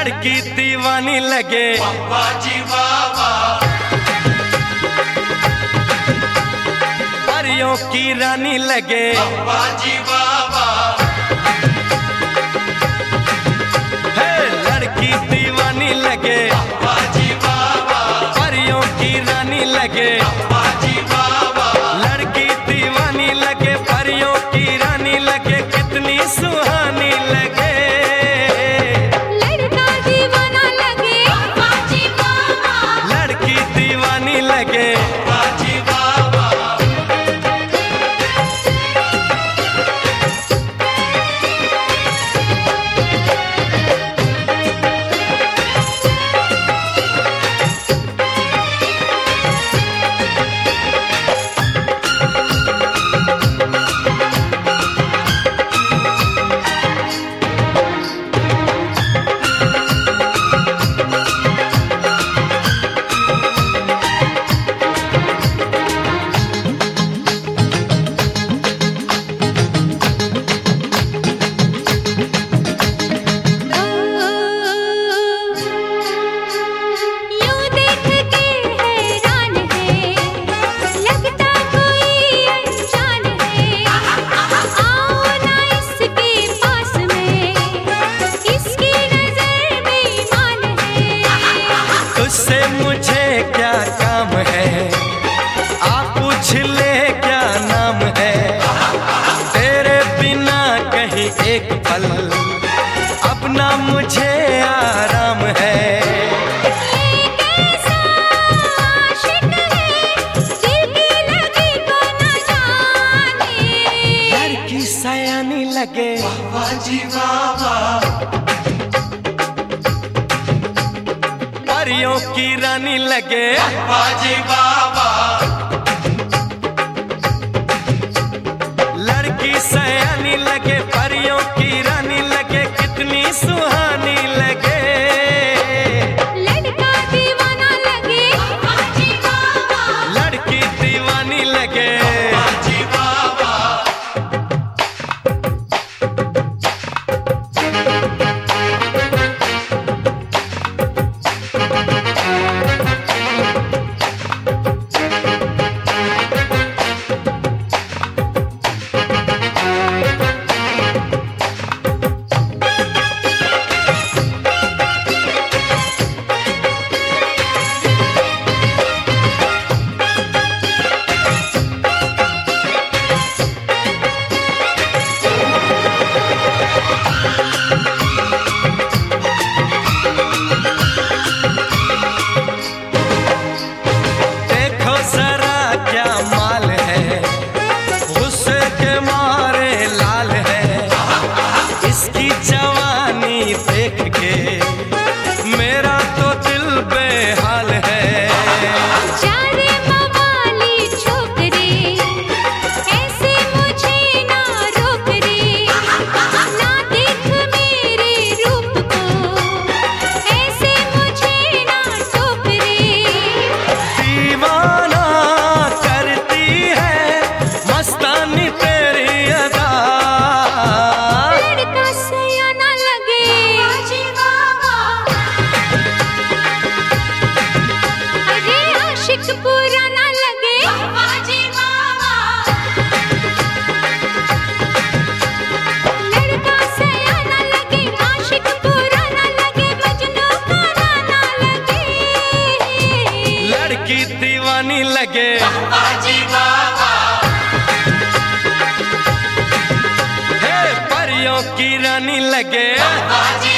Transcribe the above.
लड़की दीवानी लगे बाबाजी बाबा, परियों की रानी लगे बाबाजी बाबा, है लड़की दीवानी लगे बाबाजी बाबा, परियों की रानी लगे बाबाजी बाबा, लड़की दीवानी लगे परियों की रानी लगे कितनी सुहानी लगे लड़का दीवाना लगे बाबाजी बाबा, लड़की दीवानी लगे बाबाजी बाबा, यूं देख के हैरान है, लगता कोई अनजान है। आओ ना इसके पास में, इसकी नजर बेईमान है। तुझसे मुझे क्या काम है आप पूछ ले क्या नाम है तेरे बिना कहीं एक पल अपना मुझे आराम है एक ऐसा आशिक है, दिल की लगी को न जाने। लड़की सयानी लगे बाबाजी बाबा, परियों की रानी लगे बाबाजी बाबा, लड़की सयानी लगे परियों की रानी लगे कितनी सुहानी लगे लड़का दीवाना लगे बाबाजी बाबा, लड़की दीवानी लगे बाबाजी बाबा, देखो जरा क्या माल है गुस्से के मारे लाल है इसकी जवानी देख के मेरा तो दिल बेहाल है चारे मवाली छोकरे, ऐसे मुझे ना रोक रे। ना देख मेरे रूप को, ऐसे मुझे ना टोक रे। दीवाना करती है मस्तानी तेरी अदा लड़का सयाना लगे बाबाजी बाबा, अरे आशिक पुराना लगे बाबाजी बाबा। लड़का सयाना लगे आशिक पुराना लगे मजनू का गाना लगे लड़की दीवानी लगे बाबाजी बाबा, हे परियों की रानी लगे बाबाजी